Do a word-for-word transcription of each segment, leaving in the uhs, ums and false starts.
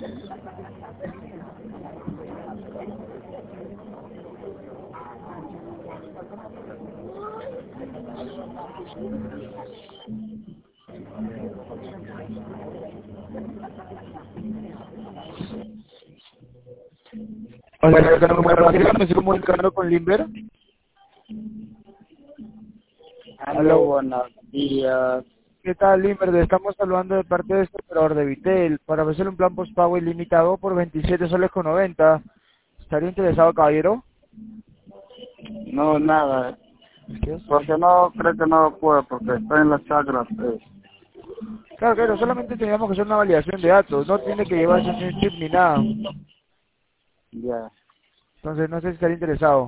Hola, me estoy comunicando con Limber. Aló, buenos días. ¿Qué tal, Limber? Le estamos hablando de parte de este operador de Vitel para ofrecerle un plan postpago ilimitado por veintisiete soles con noventa. ¿Estaría interesado, caballero? No, nada. ¿Qué es? Porque no, creo que no puedo, porque estoy en las chacras. Pues. Claro, claro, solamente teníamos que hacer una validación de datos, no tiene que llevarse ni un chip ni nada. Ya. Entonces, no sé si estaría interesado.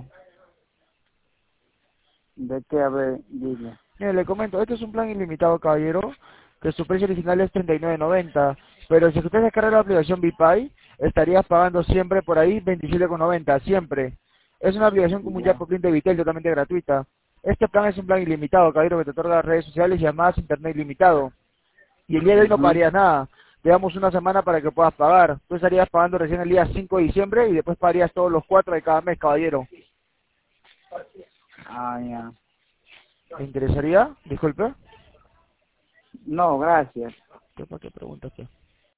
¿De qué? A ver, dime. Mire, le comento, este es un plan ilimitado, caballero, que su precio original es treinta y nueve noventa, pero si usted descarga la aplicación VPay, estaría pagando siempre por ahí veintisiete con noventa, siempre. Es una aplicación como un Ya. Yapo Print de Vitel totalmente gratuita. Este plan es un plan ilimitado, caballero, que te otorga redes sociales, llamadas, internet ilimitado. Y el día de hoy no Ujú. pagarías nada. Te damos una semana para que puedas pagar. Tú estarías pagando recién el día cinco de diciembre y después pagarías todos los cuatro de cada mes, caballero. Ah, ya. ¿Te interesaría? Disculpe. No, gracias. ¿Qué, ¿Para qué preguntas?